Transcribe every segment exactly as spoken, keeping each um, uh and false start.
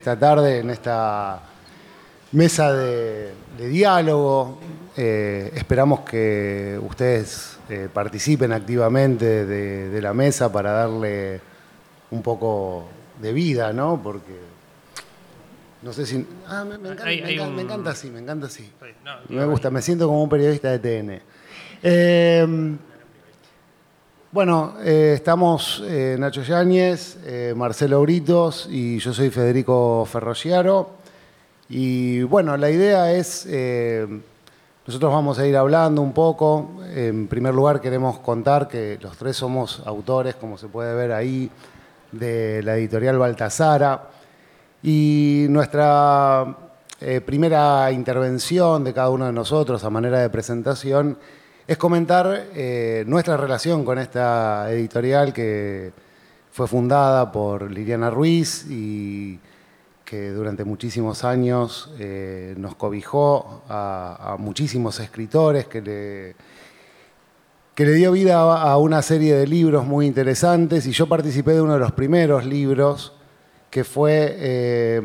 Esta tarde en esta mesa de, de diálogo. Eh, esperamos que ustedes eh, participen activamente de, de la mesa para darle un poco de vida, ¿no? Porque no sé si... Ah, me, me encanta, hay, me, hay encanta un... me encanta así, me encanta así. No, me gusta, me siento como un periodista de T N. Eh, Bueno, eh, estamos eh, Nacho Yáñez, eh, Marcelo Britos y yo soy Federico Ferrolliaro. Y bueno, la idea es, eh, nosotros vamos a ir hablando un poco. En primer lugar queremos contar que los tres somos autores, como se puede ver ahí, de la editorial Baltasara. Y nuestra eh, primera intervención de cada uno de nosotros a manera de presentación es comentar eh, nuestra relación con esta editorial que fue fundada por Liliana Ruiz y que durante muchísimos años eh, nos cobijó a, a muchísimos escritores, que le, que le dio vida a, a una serie de libros muy interesantes, y yo participé de uno de los primeros libros, que fue eh,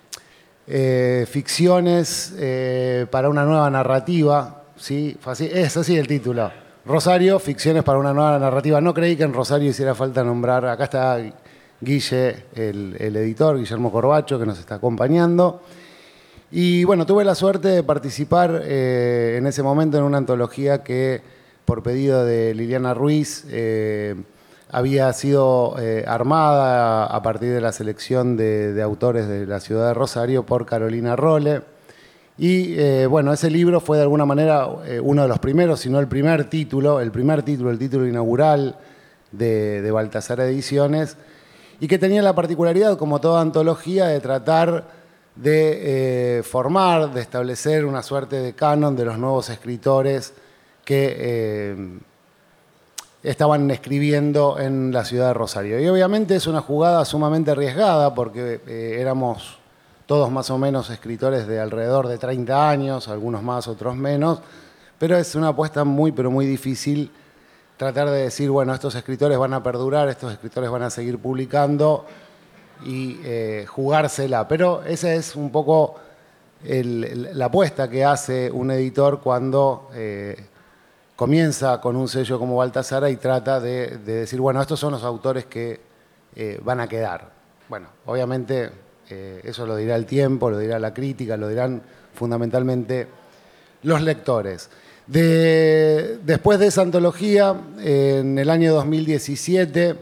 eh, Ficciones eh, para una nueva narrativa. ¿Sí? Así, es así el título. Rosario, Ficciones para una nueva narrativa. No creí que en Rosario hiciera falta nombrar. Acá está Guille, el, el editor, Guillermo Corbacho, que nos está acompañando. Y bueno, tuve la suerte de participar eh, en ese momento en una antología que, por pedido de Liliana Ruiz, eh, había sido eh, armada a partir de la selección de, de autores de la ciudad de Rosario por Carolina Rolle. Y eh, bueno, ese libro fue de alguna manera eh, uno de los primeros, si no el primer título, el primer título, el título inaugural de, de Baltasara Ediciones, y que tenía la particularidad, como toda antología, de tratar de eh, formar, de establecer una suerte de canon de los nuevos escritores que eh, estaban escribiendo en la ciudad de Rosario. Y obviamente es una jugada sumamente arriesgada porque eh, éramos todos más o menos escritores de alrededor de treinta años, algunos más, otros menos, pero es una apuesta muy, pero muy difícil tratar de decir, bueno, estos escritores van a perdurar, estos escritores van a seguir publicando y eh, jugársela. Pero esa es un poco el, el, la apuesta que hace un editor cuando eh, comienza con un sello como Baltasara y trata de, de decir, bueno, estos son los autores que eh, van a quedar. Bueno, obviamente... Eh, eso lo dirá el tiempo, lo dirá la crítica, lo dirán fundamentalmente los lectores. De, después de esa antología, eh, en el año dos mil diecisiete,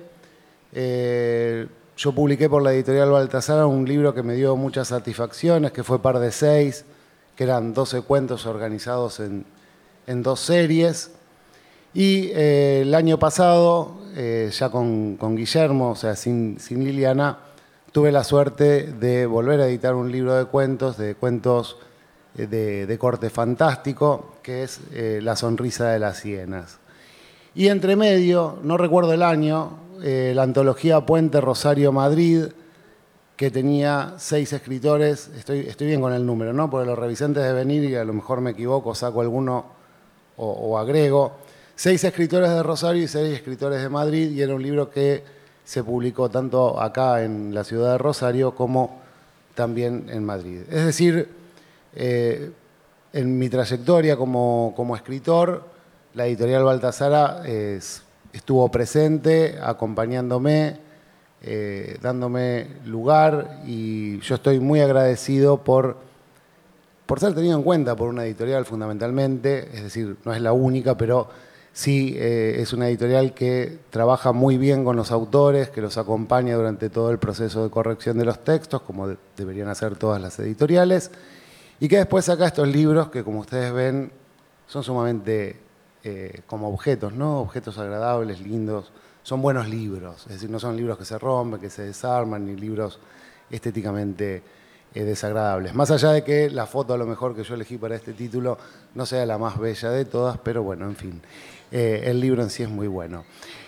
eh, yo publiqué por la editorial Baltasara un libro que me dio muchas satisfacciones, que fue Par de Seis, que eran doce cuentos organizados en, en dos series. Y eh, el año pasado, eh, ya con, con Guillermo, o sea, sin, sin Liliana, tuve la suerte de volver a editar un libro de cuentos, de cuentos de, de corte fantástico, que es eh, La sonrisa de las hienas. Y entre medio, no recuerdo el año, eh, la antología Puente Rosario Madrid, que tenía seis escritores, estoy, estoy bien con el número, ¿no? Porque los revisé antes de venir y a lo mejor me equivoco, saco alguno o, o agrego. Seis escritores de Rosario y seis escritores de Madrid, y era un libro que se publicó tanto acá en la ciudad de Rosario como también en Madrid. Es decir, eh, en mi trayectoria como, como escritor, la editorial Baltasara es, estuvo presente, acompañándome, eh, dándome lugar, y yo estoy muy agradecido por, por ser tenido en cuenta por una editorial fundamentalmente, es decir, no es la única, pero sí, eh, es una editorial que trabaja muy bien con los autores, que los acompaña durante todo el proceso de corrección de los textos, como de, deberían hacer todas las editoriales, y que después saca estos libros que, como ustedes ven, son sumamente eh, como objetos, ¿no? Objetos agradables, lindos, son buenos libros, es decir, no son libros que se rompen, que se desarman, ni libros estéticamente eh, desagradables. Más allá de que la foto a lo mejor que yo elegí para este título no sea la más bella de todas, pero bueno, en fin. Eh, el libro en sí es muy bueno.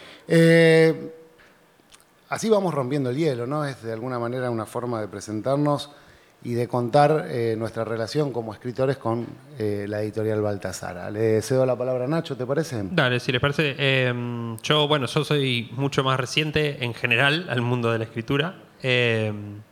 Eh, así vamos rompiendo el hielo, ¿no? Es de alguna manera una forma de presentarnos y de contar eh, nuestra relación como escritores con eh, la editorial Baltasara. Le cedo la palabra a Nacho, ¿te parece? Dale, si les parece. Eh, yo, bueno, yo soy mucho más reciente en general al mundo de la escritura. Eh,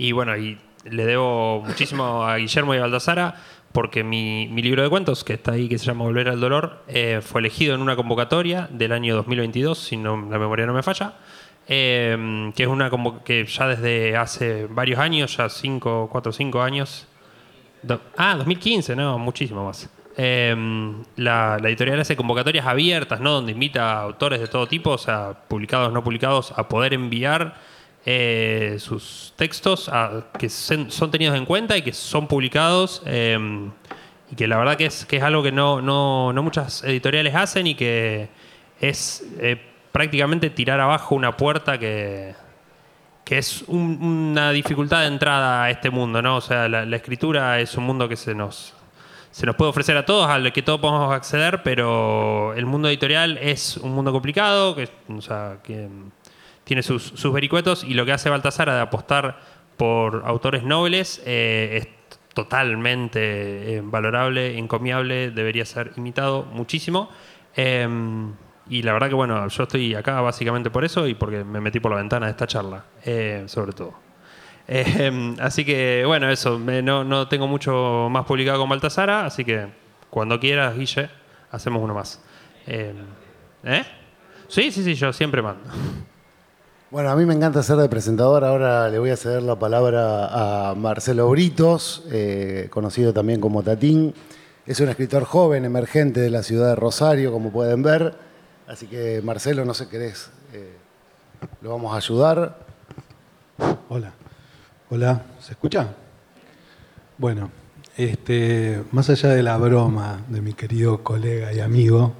Y bueno, y le debo muchísimo a Guillermo y a Baltasara porque mi, mi libro de cuentos, que está ahí, que se llama Volver al Dolor, eh, fue elegido en una convocatoria del año dos mil veintidós, si no, la memoria no me falla, eh, que es una convo- que ya desde hace varios años, ya cinco, cuatro o cinco años, do- ah, dos mil quince, no, muchísimo más. Eh, la, la editorial hace convocatorias abiertas, ¿no? Donde invita a autores de todo tipo, o sea, publicados o no publicados, a poder enviar eh, sus textos a- que sen- son tenidos en cuenta y que son publicados. Eh, y que la verdad que es, que es algo que no, no, no muchas editoriales hacen y que es eh, prácticamente tirar abajo una puerta que, que es un- una dificultad de entrada a este mundo, ¿no? O sea, la, la escritura es un mundo que se nos, se nos puede ofrecer a todos, al que todos podemos acceder, pero el mundo editorial es un mundo complicado, que, o sea, que tiene sus, sus vericuetos, y lo que hace Baltasar de apostar por autores nobles eh, es totalmente eh, valorable, encomiable, debería ser imitado muchísimo. Eh, y la verdad que, bueno, yo estoy acá básicamente por eso y porque me metí por la ventana de esta charla, eh, sobre todo. Eh, así que, bueno, eso. Me- no, no tengo mucho más publicado con Baltasara, así que cuando quieras, Guille, hacemos uno más. Eh, ¿eh? Sí, sí, sí, yo siempre mando. Bueno, a mí me encanta ser de presentador. Ahora le voy a ceder la palabra a Marcelo Britos, eh, conocido también como Tatín. Es un escritor joven, emergente de la ciudad de Rosario, como pueden ver. Así que, Marcelo, no sé, querés, eh, lo vamos a ayudar. Hola. Hola, ¿se escucha? Bueno, este, más allá de la broma de mi querido colega y amigo,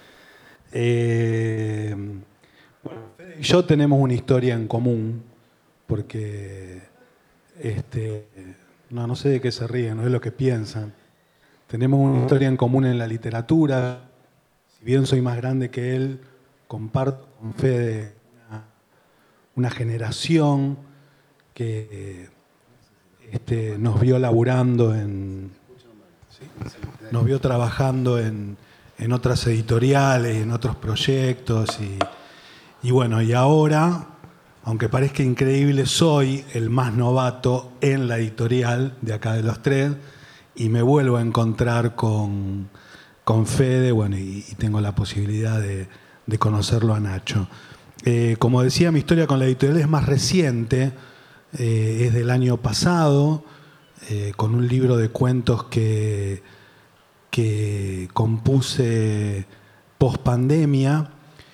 eh, bueno, Fede y yo tenemos una historia en común, porque este, no, no sé de qué se ríen, no es lo que piensan. Tenemos una historia en común en la literatura. Si bien soy más grande que él, comparto con Fede una, una generación que este, nos vio laburando en, ¿sí? Nos vio trabajando en, en otras editoriales, en otros proyectos y, y bueno, y ahora, aunque parezca increíble, soy el más novato en la editorial de acá de los tres y me vuelvo a encontrar con, con Fede, bueno, y, y tengo la posibilidad de, de conocerlo a Nacho. Eh, como decía, mi historia con la editorial es más reciente. Eh, es del año pasado, eh, con un libro de cuentos que, que compuse post pandemia.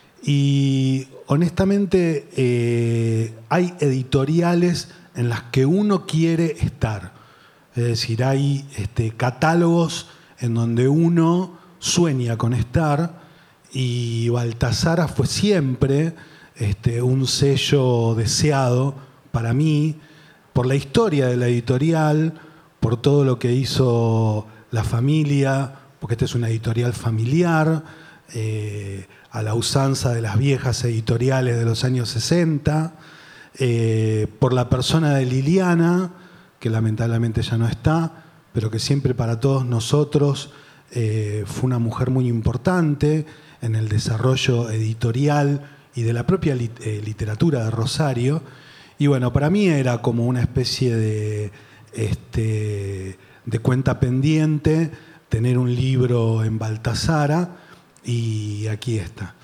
Y honestamente eh, hay editoriales en las que uno quiere estar. Es decir, hay este, catálogos en donde uno sueña con estar, y Baltasara fue siempre este, un sello deseado para mí, por la historia de la editorial, por todo lo que hizo la familia, porque esta es una editorial familiar, eh, a la usanza de las viejas editoriales de los años sesenta, eh, por la persona de Liliana, que lamentablemente ya no está, pero que siempre para todos nosotros eh, fue una mujer muy importante en el desarrollo editorial y de la propia lit- eh, literatura de Rosario. Y bueno, para mí era como una especie de, este, de cuenta pendiente tener un libro en Baltasara, y aquí está.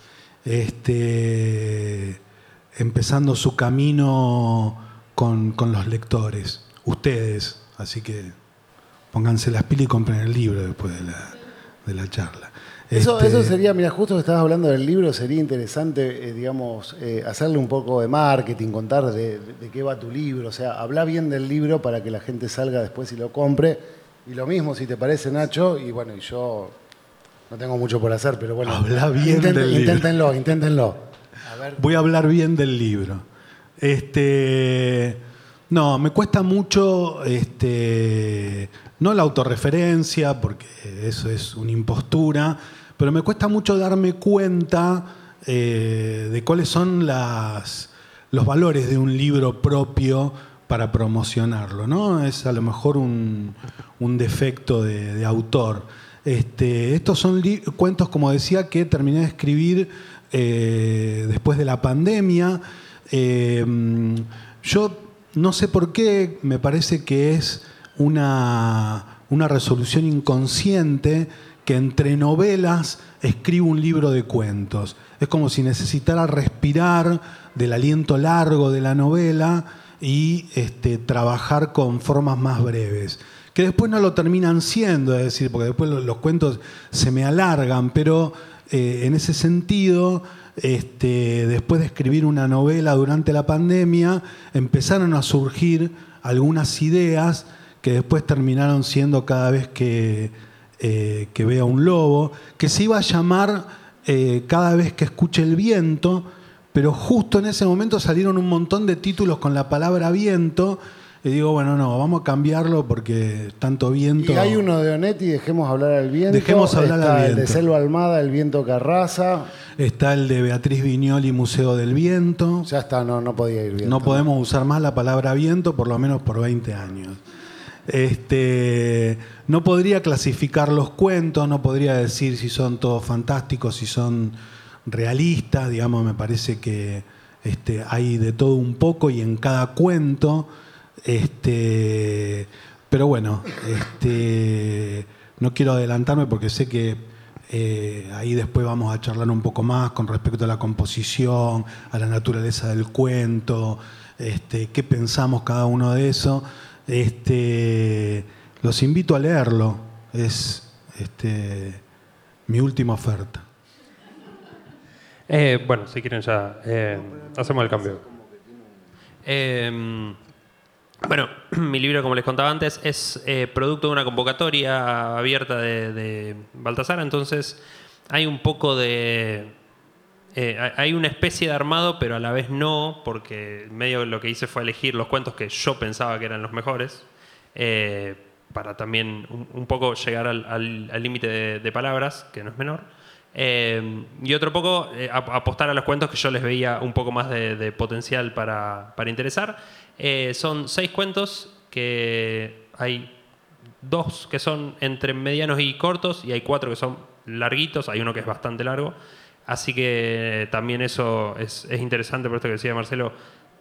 Este, empezando su camino con, con los lectores, ustedes, así que pónganse las pilas y compren el libro después de la, de la charla. Eso, Este, eso sería, mira, justo que estabas hablando del libro, sería interesante, eh, digamos, eh, hacerle un poco de marketing, contar de, de- de qué va tu libro, o sea, habla bien del libro para que la gente salga después y lo compre. Y lo mismo, si te parece, Nacho, y bueno, y yo no tengo mucho por hacer, pero bueno, Habla bien del libro. inténtenlo, inténtenlo. A ver. Voy a hablar bien del libro. Este, no, me cuesta mucho, este, no la autorreferencia, porque eso es una impostura, pero me cuesta mucho darme cuenta eh, de cuáles son las, los valores de un libro propio para promocionarlo, ¿no? Es a lo mejor un, un defecto de, de autor. Este, estos son li- cuentos, como decía, que terminé de escribir eh, después de la pandemia. Eh, yo no sé por qué, me parece que es una, una resolución inconsciente que entre novelas escribo un libro de cuentos. Es como si necesitara respirar del aliento largo de la novela y este, trabajar con formas más breves. Que después no lo terminan siendo, es decir, porque después los, los cuentos se me alargan, pero eh, en ese sentido, este, después de escribir una novela durante la pandemia, empezaron a surgir algunas ideas que después terminaron siendo Cada vez que, eh, que vea un lobo, que se iba a llamar eh, Cada vez que escuche el viento, pero justo en ese momento salieron un montón de títulos con la palabra viento. Y digo, bueno, no, vamos a cambiarlo porque tanto viento... Y hay uno de Onetti, Dejemos hablar al viento. Dejemos hablar Está al el viento. de Selva Almada, El viento que arrasa. Está el de Beatriz Viñoli, Museo del Viento. Ya está, no, no podía ir viento. No podemos usar más la palabra viento, por lo menos por veinte años. Este, no podría clasificar los cuentos, no podría decir si son todos fantásticos, si son realistas. Digamos, me parece que este, hay de todo un poco y en cada cuento... Este, pero bueno, este, no quiero adelantarme porque sé que eh, ahí después vamos a charlar un poco más con respecto a la composición, a la naturaleza del cuento, este, qué pensamos cada uno de eso. Este, los invito a leerlo, es este, mi última oferta. Eh, bueno, si quieren ya eh, hacemos el cambio. Eh, Bueno, mi libro, como les contaba antes, es eh, producto de una convocatoria abierta de, de Baltasara, entonces hay un poco de... Eh, hay una especie de armado, pero a la vez no, porque medio lo que hice fue elegir los cuentos que yo pensaba que eran los mejores, eh, para también un, un poco llegar al límite de, de palabras, que no es menor. Eh, y otro poco eh, apostar a los cuentos que yo les veía un poco más de, de potencial para, para interesar. Eh, son seis cuentos, que hay dos que son entre medianos y cortos y hay cuatro que son larguitos, hay uno que es bastante largo, así que también eso es, es interesante, por esto que decía Marcelo,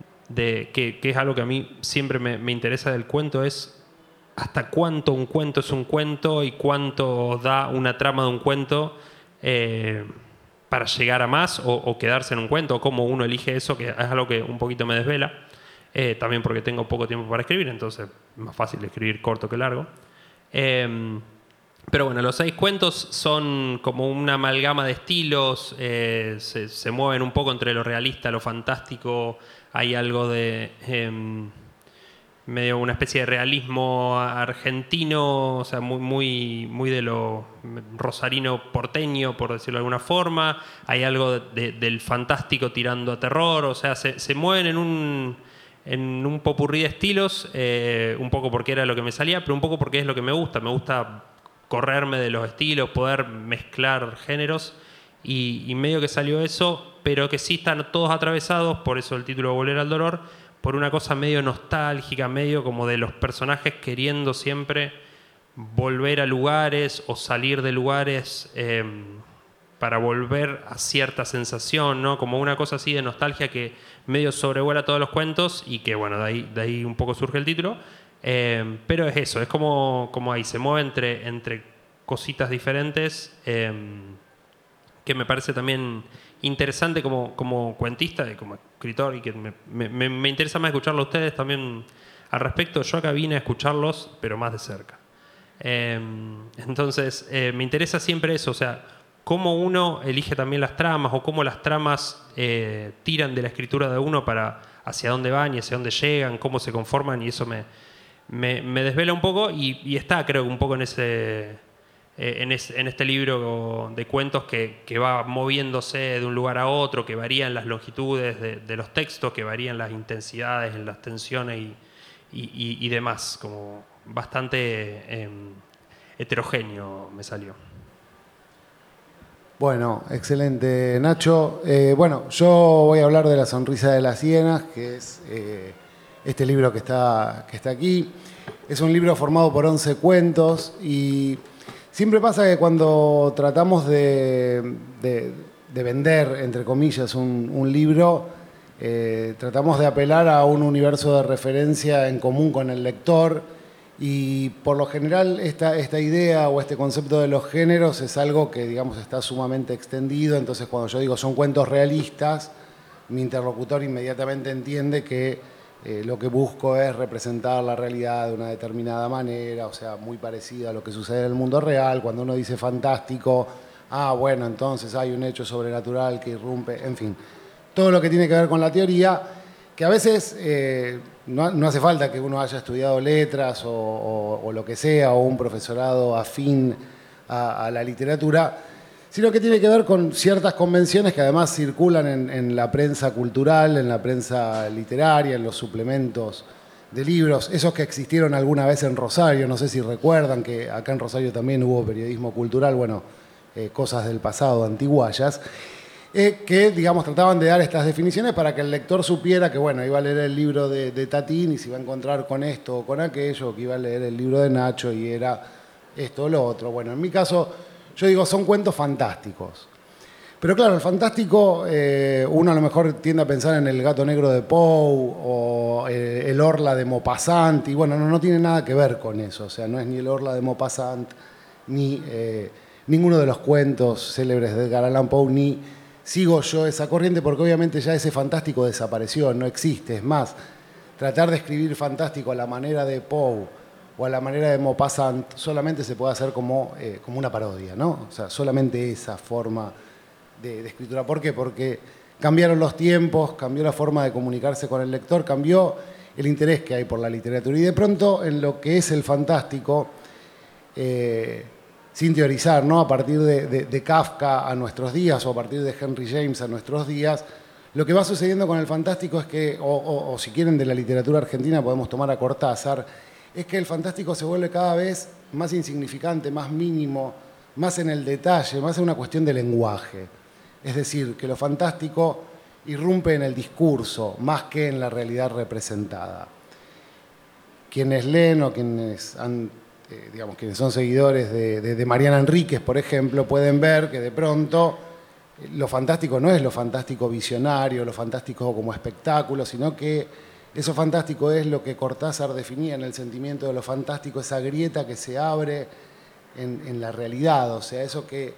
de que, que es algo que a mí siempre me, me interesa del cuento, es hasta cuánto un cuento es un cuento y cuánto da una trama de un cuento eh, para llegar a más o, o quedarse en un cuento, o cómo uno elige eso, que es algo que un poquito me desvela. Eh, también porque tengo poco tiempo para escribir, entonces es más fácil escribir corto que largo. Eh, pero bueno, los seis cuentos son como una amalgama de estilos, eh, se, se mueven un poco entre lo realista, lo fantástico, hay algo de... Eh, medio una especie de realismo argentino, o sea, muy, muy, muy de lo rosarino porteño, por decirlo de alguna forma. Hay algo de, de, del fantástico tirando a terror, o sea, se, se mueven en un, en un popurrí de estilos, eh, un poco porque era lo que me salía, pero un poco porque es lo que me gusta. Me gusta correrme de los estilos, poder mezclar géneros, y, y medio que salió eso, pero que sí están todos atravesados, por eso el título Volver al Dolor, por una cosa medio nostálgica, medio como de los personajes queriendo siempre volver a lugares o salir de lugares eh, para volver a cierta sensación, ¿no? Como una cosa así de nostalgia que medio sobrevuela todos los cuentos y que, bueno, de ahí, de ahí un poco surge el título. Eh, pero es eso, es como, como ahí, se mueve entre, entre cositas diferentes, eh, que me parece también interesante como, como cuentista y como escritor, y que me, me, me interesa más escucharlo a ustedes también al respecto. Yo acá vine a escucharlos, pero más de cerca. Eh, entonces, eh, me interesa siempre eso, o sea, cómo uno elige también las tramas, o cómo las tramas eh, tiran de la escritura de uno para hacia dónde van y hacia dónde llegan, cómo se conforman, y eso me, me, me desvela un poco, y, y está, creo que un poco en ese... En, es, en este libro de cuentos que, que va moviéndose de un lugar a otro, que varían las longitudes de, de los textos, que varían las intensidades, las tensiones y, y, y, y demás. Como bastante eh, heterogéneo me salió. Bueno, excelente, Nacho. Eh, bueno, yo voy a hablar de La sonrisa de las hienas, que es eh, este libro que está, que está aquí. Es un libro formado por once cuentos, y siempre pasa que cuando tratamos de, de, de vender, entre comillas, un, un libro, eh, tratamos de apelar a un universo de referencia en común con el lector y por lo general esta, esta idea o este concepto de los géneros es algo que, digamos, está sumamente extendido. Entonces, cuando yo digo son cuentos realistas, mi interlocutor inmediatamente entiende que eh, lo que busco es representar la realidad de una determinada manera, o sea, muy parecida a lo que sucede en el mundo real. Cuando uno dice fantástico, ah, bueno, entonces hay un hecho sobrenatural que irrumpe, en fin. Todo lo que tiene que ver con la teoría, que a veces eh, no, no hace falta que uno haya estudiado letras o, o, o lo que sea, o un profesorado afín a, a la literatura, sino que tiene que ver con ciertas convenciones que además circulan en, en la prensa cultural, en la prensa literaria, en los suplementos de libros, esos que existieron alguna vez en Rosario. No sé si recuerdan que acá en Rosario también hubo periodismo cultural, bueno, eh, cosas del pasado, antiguayas, eh, que, digamos, trataban de dar estas definiciones para que el lector supiera que, bueno, iba a leer el libro de, de Tatín y se iba a encontrar con esto o con aquello, que iba a leer el libro de Nacho y era esto o lo otro. Bueno, en mi caso, yo digo, son cuentos fantásticos. Pero claro, el fantástico, eh, uno a lo mejor tiende a pensar en El gato negro de Poe o eh, El Orla de Maupassant, y bueno, no, no tiene nada que ver con eso. O sea, no es ni El Orla de Maupassant, ni eh, ninguno de los cuentos célebres de Edgar Allan Poe, ni sigo yo esa corriente, porque obviamente ya ese fantástico desapareció, no existe. Es más, tratar de escribir fantástico a la manera de Poe o a la manera de Maupassant solamente se puede hacer como, eh, como una parodia, ¿no? O sea, solamente esa forma de, de escritura. ¿Por qué? Porque cambiaron los tiempos, cambió la forma de comunicarse con el lector, cambió el interés que hay por la literatura. Y de pronto, en lo que es el fantástico, eh, sin teorizar, ¿no? A partir de, de, de Kafka a nuestros días o a partir de Henry James a nuestros días, lo que va sucediendo con el fantástico es que, o, o, o si quieren de la literatura argentina podemos tomar a Cortázar, es que el fantástico se vuelve cada vez más insignificante, más mínimo, más en el detalle, más en una cuestión de lenguaje. Es decir, que lo fantástico irrumpe en el discurso más que en la realidad representada. Quienes leen o quienes han Eh, digamos, quienes son seguidores de, de, de Mariana Enríquez, por ejemplo, pueden ver que de pronto eh, lo fantástico no es lo fantástico visionario, lo fantástico como espectáculo, sino que eso fantástico es lo que Cortázar definía en el sentimiento de lo fantástico, esa grieta que se abre en, en la realidad, o sea, eso que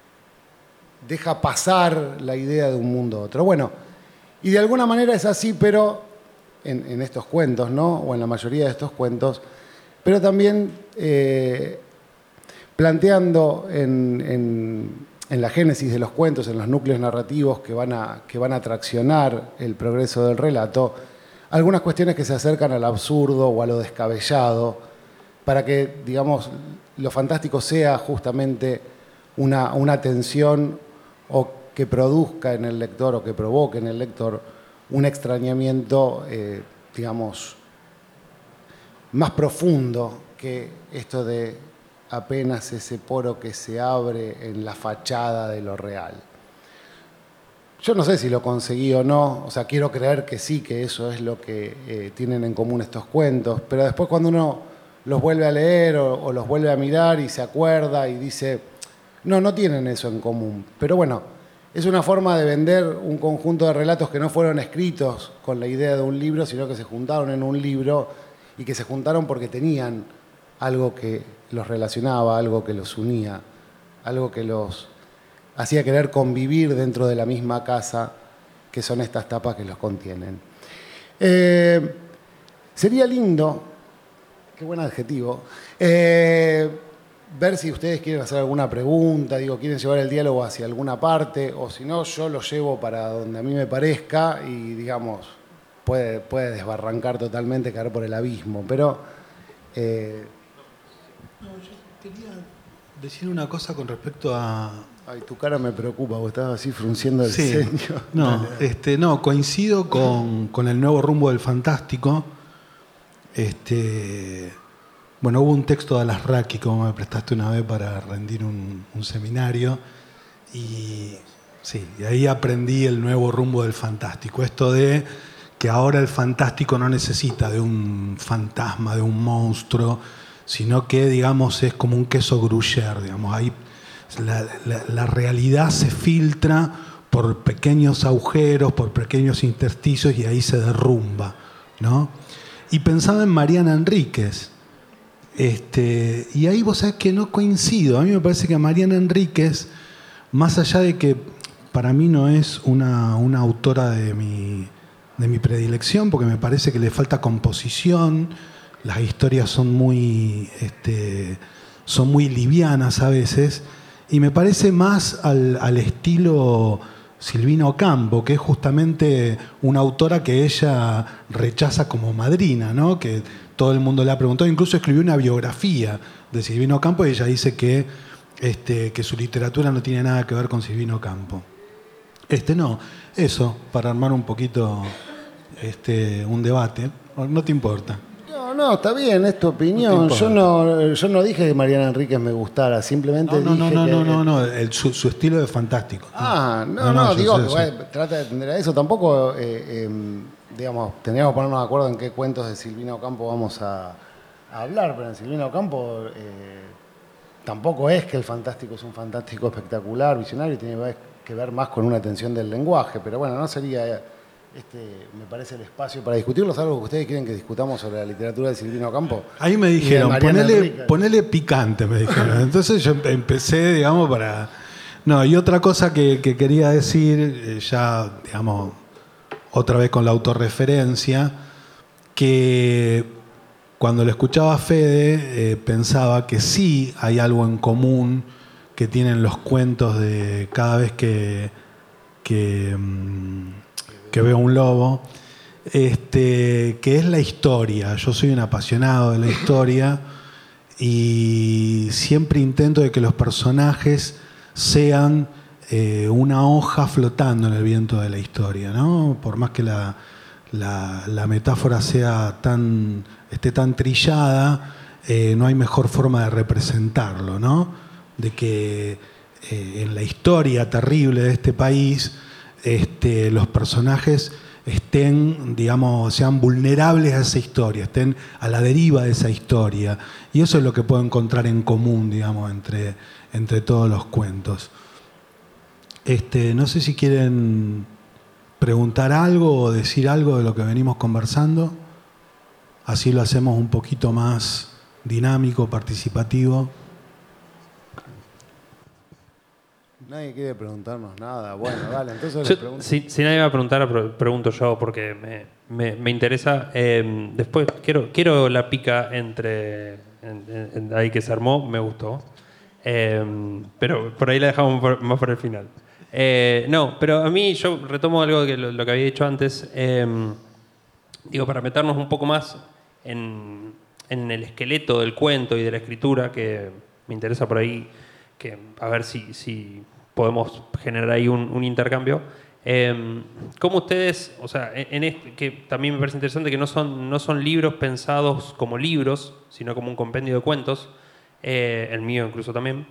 deja pasar la idea de un mundo a otro. Bueno, y de alguna manera es así, pero en, en estos cuentos, ¿no? O en la mayoría de estos cuentos, pero también eh, planteando en, en, en la génesis de los cuentos, en los núcleos narrativos que van, a, que van a traccionar el progreso del relato, algunas cuestiones que se acercan al absurdo o a lo descabellado, para que, digamos, lo fantástico sea justamente una, una tensión o que produzca en el lector o que provoque en el lector un extrañamiento, eh, digamos, más profundo que esto de apenas ese poro que se abre en la fachada de lo real. Yo no sé si lo conseguí o no, o sea, quiero creer que sí, que eso es lo que eh, tienen en común estos cuentos, pero después cuando uno los vuelve a leer o, o los vuelve a mirar y se acuerda y dice, no, no tienen eso en común. Pero bueno, es una forma de vender un conjunto de relatos que no fueron escritos con la idea de un libro, sino que se juntaron en un libro y que se juntaron porque tenían algo que los relacionaba, algo que los unía, algo que los hacía querer convivir dentro de la misma casa, que son estas tapas que los contienen. Eh, sería lindo, qué buen adjetivo, eh, ver si ustedes quieren hacer alguna pregunta, digo, quieren llevar el diálogo hacia alguna parte, o si no, yo lo llevo para donde a mí me parezca y, digamos, Puede, puede desbarrancar totalmente, caer por el abismo, pero... Eh... No, yo quería decir una cosa con respecto a... Ay, tu cara me preocupa, vos estabas así frunciendo el sí, ceño. No, este, no, coincido con, con el nuevo rumbo del fantástico. Este, bueno, hubo un texto de Alasraqui, como me prestaste una vez para rendir un, un seminario, y, sí, y ahí aprendí el nuevo rumbo del fantástico, esto de que ahora el fantástico no necesita de un fantasma, de un monstruo, sino que, digamos, es como un queso gruyère, digamos, ahí la, la, la realidad se filtra por pequeños agujeros, por pequeños intersticios y ahí se derrumba, ¿no? Y pensaba en Mariana Enríquez. Este, y ahí vos sabés que no coincido. A mí me parece que Mariana Enríquez, más allá de que para mí no es una, una autora de mi, de mi predilección, porque me parece que le falta composición, las historias son muy, este, son muy livianas a veces, y me parece más al, al estilo Silvina Ocampo, que es justamente una autora que ella rechaza como madrina, ¿no? Que todo el mundo le ha preguntado, incluso escribió una biografía de Silvina Ocampo y ella dice que, este, que su literatura no tiene nada que ver con Silvina Ocampo. Este, no, eso, para armar un poquito este, un debate, no te importa. No, no, está bien, es tu opinión. No yo, no, yo no dije que Mariana Enríquez me gustara, simplemente no, no, dije no, no, que... No, no, no, el, su, su estilo es fantástico. Ah, no, no, no, no digo sé, que sí. bueno, trata de atender a eso. Tampoco, eh, eh, digamos, tendríamos que ponernos de acuerdo en qué cuentos de Silvina Ocampo vamos a, a hablar, pero en Silvina Ocampo eh, tampoco es que el fantástico es un fantástico espectacular, visionario, tiene que ver más con una atención del lenguaje, pero bueno, no sería... Este, me parece el espacio para discutirlo, algo que ustedes quieren que discutamos sobre la literatura de Silvina Ocampo. Ahí me dijeron, ponele, ponele picante, me dijeron. Entonces yo empecé, digamos, para... No, y otra cosa que, que quería decir, ya, digamos, otra vez con la autorreferencia, que cuando lo escuchaba a Fede, eh, pensaba que sí hay algo en común que tienen los cuentos de cada vez que... que que veo un lobo, este, que es la historia. Yo soy un apasionado de la historia y siempre intento de que los personajes sean eh, una hoja flotando en el viento de la historia, ¿no? Por más que la, la, la metáfora sea tan, esté tan trillada, eh, no hay mejor forma de representarlo, ¿no? De que eh, en la historia terrible de este país, Este, los personajes estén, digamos, sean vulnerables a esa historia, estén a la deriva de esa historia. Y eso es lo que puedo encontrar en común, digamos, entre, entre todos los cuentos. Este, no sé si quieren preguntar algo o decir algo de lo que venimos conversando. Así lo hacemos un poquito más dinámico, participativo. Nadie quiere preguntarnos nada. Bueno, dale, entonces yo, les pregunto. Si, si nadie va a preguntar, pregunto yo porque me, me, me interesa. Eh, después quiero, quiero la pica entre en, en, ahí que se armó, me gustó. Eh, pero por ahí la dejamos por, más por el final. Eh, no, pero a mí yo retomo algo que lo, lo que había dicho antes. Eh, digo, para meternos un poco más en, en el esqueleto del cuento y de la escritura, que me interesa por ahí, que a ver si... si podemos generar ahí un, un intercambio. Eh, ¿Cómo ustedes, o sea, en, en este, que también me parece interesante que no son, no son libros pensados como libros, sino como un compendio de cuentos, eh, el mío incluso también,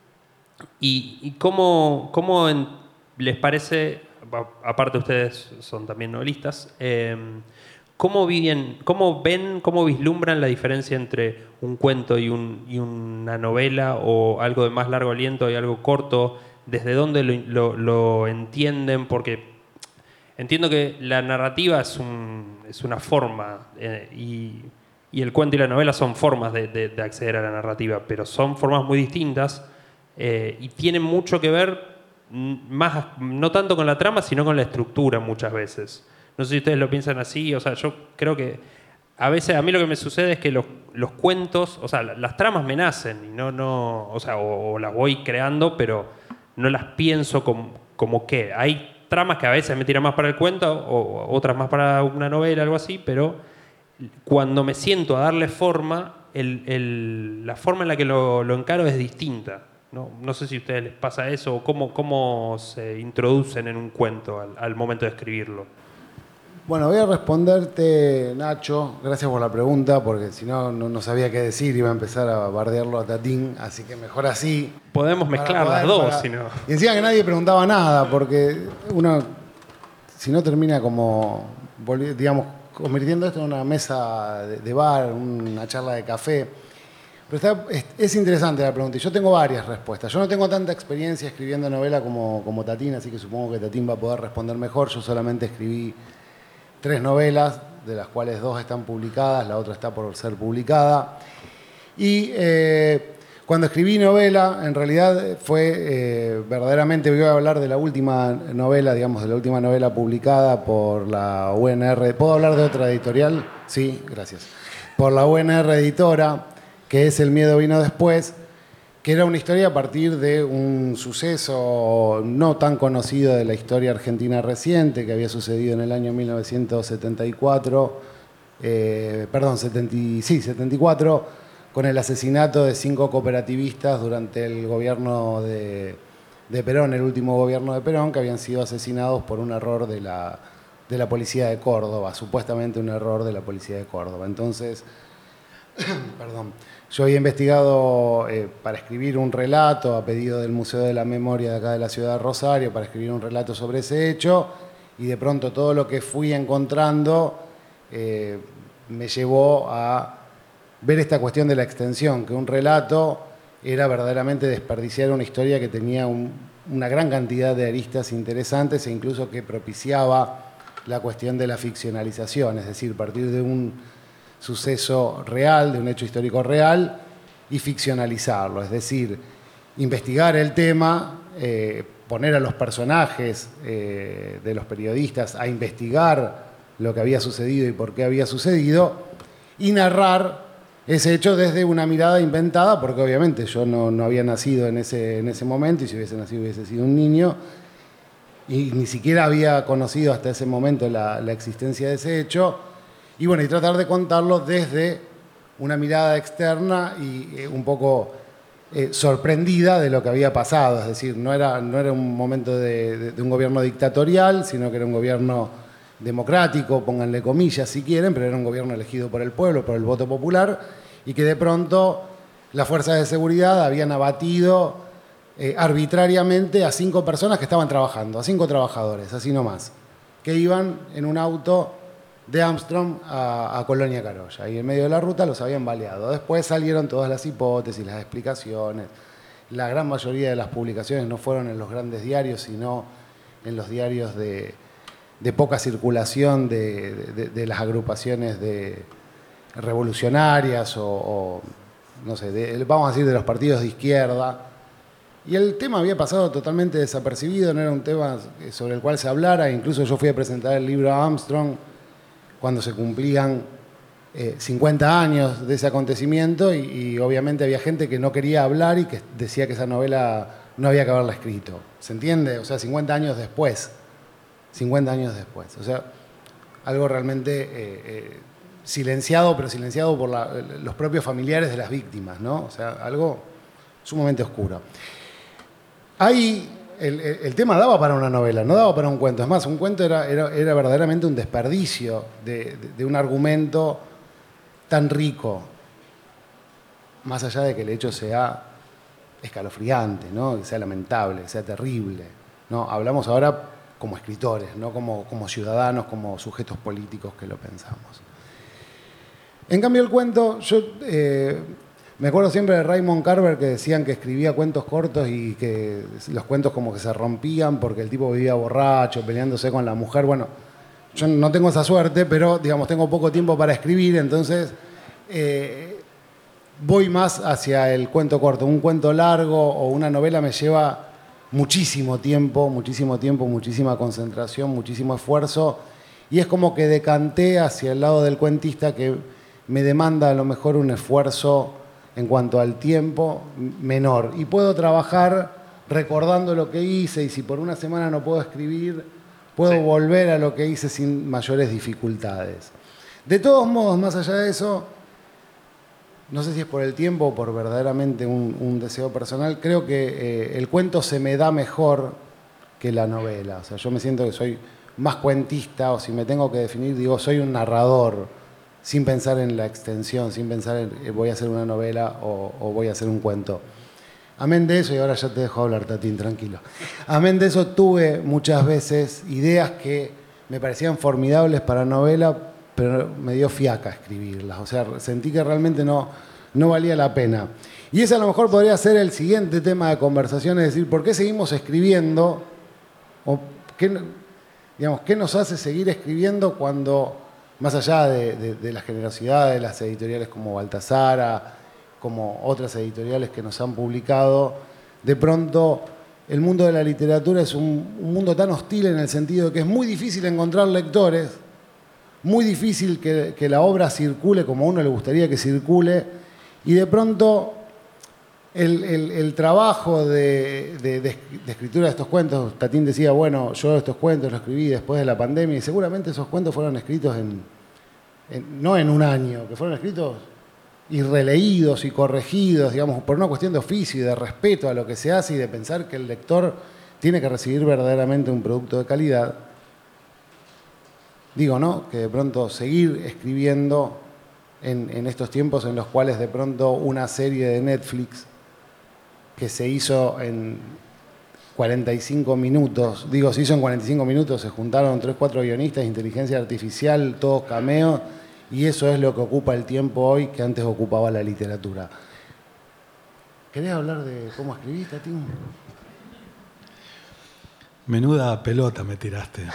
y, y cómo, cómo en, les parece, aparte ustedes son también novelistas, eh, ¿cómo, viven, ¿cómo ven, cómo vislumbran la diferencia entre un cuento y, un, y una novela, o algo de más largo aliento y algo corto? ¿Desde dónde lo, lo, lo entienden? Porque entiendo que la narrativa es, un, es una forma eh, y, y el cuento y la novela son formas de, de, de acceder a la narrativa, pero son formas muy distintas eh, y tienen mucho que ver, más, no tanto con la trama, sino con la estructura muchas veces. No sé si ustedes lo piensan así, o sea, yo creo que a veces a mí lo que me sucede es que los, los cuentos, o sea, las tramas me nacen y no, no, o sea, o, o las voy creando, pero no las pienso como, como que hay tramas que a veces me tiran más para el cuento o otras más para una novela, algo así, pero cuando me siento a darle forma, el, el, la forma en la que lo, lo encaro es distinta. ¿no? No sé si a ustedes les pasa eso o cómo, cómo se introducen en un cuento al, al momento de escribirlo. Bueno, voy a responderte, Nacho, gracias por la pregunta, porque si no, no, no sabía qué decir, iba a empezar a bardearlo a Tatín, así que mejor así. Podemos mezclar poder, las dos, para... si no. Y encima que nadie preguntaba nada, porque uno, si no termina como, digamos, convirtiendo esto en una mesa de, de bar, una charla de café. Pero está, es, es interesante la pregunta y yo tengo varias respuestas. Yo no tengo tanta experiencia escribiendo novela como, como Tatín, así que supongo que Tatín va a poder responder mejor. Yo solamente escribí tres novelas, de las cuales dos están publicadas, la otra está por ser publicada. Y eh, cuando escribí novela, en realidad fue eh, verdaderamente, voy a hablar de la última novela, digamos, de la última novela publicada por la U N R. ¿Puedo hablar de otra editorial? Sí, gracias. Por la U N R Editora, que es El miedo vino después, que era una historia a partir de un suceso no tan conocido de la historia argentina reciente, que había sucedido en el año mil novecientos setenta y cuatro, eh, perdón, setenta, sí, setenta y cuatro, con el asesinato de cinco cooperativistas durante el gobierno de, de Perón, el último gobierno de Perón, que habían sido asesinados por un error de la, de la policía de Córdoba, supuestamente un error de la policía de Córdoba. Entonces, perdón, yo había investigado eh, para escribir un relato a pedido del Museo de la Memoria de acá de la ciudad de Rosario, para escribir un relato sobre ese hecho, y de pronto todo lo que fui encontrando eh, me llevó a ver esta cuestión de la extensión, que un relato era verdaderamente desperdiciar una historia que tenía un, una gran cantidad de aristas interesantes e incluso que propiciaba la cuestión de la ficcionalización, es decir, partir de un suceso real, de un hecho histórico real, y ficcionalizarlo, es decir, investigar el tema, eh, poner a los personajes eh, de los periodistas a investigar lo que había sucedido y por qué había sucedido, y narrar ese hecho desde una mirada inventada, porque obviamente yo no, no había nacido en ese, en ese momento, y si hubiese nacido hubiese sido un niño, y ni siquiera había conocido hasta ese momento la, la existencia de ese hecho, y bueno, y tratar de contarlo desde una mirada externa y eh, un poco eh, sorprendida de lo que había pasado, es decir, no era, no era un momento de, de, de un gobierno dictatorial, sino que era un gobierno democrático, pónganle comillas si quieren, pero era un gobierno elegido por el pueblo, por el voto popular, y que de pronto las fuerzas de seguridad habían abatido eh, arbitrariamente a cinco personas que estaban trabajando, a cinco trabajadores, así nomás, que iban en un auto de Armstrong a, a Colonia Carolla, y en medio de la ruta los habían baleado. Después salieron todas las hipótesis, las explicaciones. La gran mayoría de las publicaciones no fueron en los grandes diarios, sino en los diarios de de poca circulación de, de, de las agrupaciones de revolucionarias o, o no sé, de, vamos a decir, de los partidos de izquierda. Y el tema había pasado totalmente desapercibido, no era un tema sobre el cual se hablara. Incluso yo fui a presentar el libro a Armstrong cuando se cumplían eh, cincuenta años de ese acontecimiento y, y obviamente había gente que no quería hablar y que decía que esa novela no había que haberla escrito. ¿Se entiende? O sea, cincuenta años después. cincuenta años después. O sea, algo realmente eh, eh, silenciado, pero silenciado por la, los propios familiares de las víctimas, ¿no? O sea, algo sumamente oscuro. Ahí el, el tema daba para una novela, no daba para un cuento. Es más, un cuento era, era, era verdaderamente un desperdicio de, de, de un argumento tan rico, más allá de que el hecho sea escalofriante, ¿no? Que sea lamentable, que sea terrible, ¿no? Hablamos ahora como escritores, no como, como ciudadanos, como sujetos políticos que lo pensamos. En cambio el cuento, yo eh, me acuerdo siempre de Raymond Carver, que decían que escribía cuentos cortos y que los cuentos como que se rompían porque el tipo vivía borracho, peleándose con la mujer. Bueno, yo no tengo esa suerte, pero digamos tengo poco tiempo para escribir, entonces eh, voy más hacia el cuento corto. Un cuento largo o una novela me lleva muchísimo tiempo, muchísimo tiempo, muchísima concentración, muchísimo esfuerzo, y es como que decanté hacia el lado del cuentista, que me demanda a lo mejor un esfuerzo en cuanto al tiempo menor, y puedo trabajar recordando lo que hice, y si por una semana no puedo escribir, puedo sí. volver a lo que hice sin mayores dificultades. De todos modos, más allá de eso, no sé si es por el tiempo o por verdaderamente un, un deseo personal, creo que eh, el cuento se me da mejor que la novela. O sea, yo me siento que soy más cuentista, o si me tengo que definir, digo, soy un narrador, sin pensar en la extensión, sin pensar en eh, voy a hacer una novela o, o voy a hacer un cuento. Amén de eso, y ahora ya te dejo hablar, Tatín, tranquilo. Amén de eso, tuve muchas veces ideas que me parecían formidables para novela, pero me dio fiaca escribirlas. O sea, sentí que realmente no, no valía la pena. Y ese a lo mejor podría ser el siguiente tema de conversación, es decir, ¿por qué seguimos escribiendo? O qué, digamos, ¿qué nos hace seguir escribiendo cuando, más allá de, de, de la generosidad de las editoriales como Baltasara, como otras editoriales que nos han publicado, de pronto el mundo de la literatura es un, un mundo tan hostil en el sentido de que es muy difícil encontrar lectores, muy difícil que, que la obra circule como a uno le gustaría que circule, y de pronto el, el, el trabajo de, de, de, de escritura de estos cuentos, Tatín decía, bueno, yo estos cuentos los escribí después de la pandemia, y seguramente esos cuentos fueron escritos en, en, no en un año, que fueron escritos y releídos y corregidos, digamos, por una cuestión de oficio y de respeto a lo que se hace y de pensar que el lector tiene que recibir verdaderamente un producto de calidad. Digo, ¿no? Que de pronto seguir escribiendo en, en estos tiempos en los cuales de pronto una serie de Netflix que se hizo en cuarenta y cinco minutos, digo, se hizo en cuarenta y cinco minutos, se juntaron tres, cuatro guionistas, inteligencia artificial, todos cameos, y eso es lo que ocupa el tiempo hoy que antes ocupaba la literatura. ¿Querés hablar de cómo escribiste, Tatín? Menuda pelota me tiraste.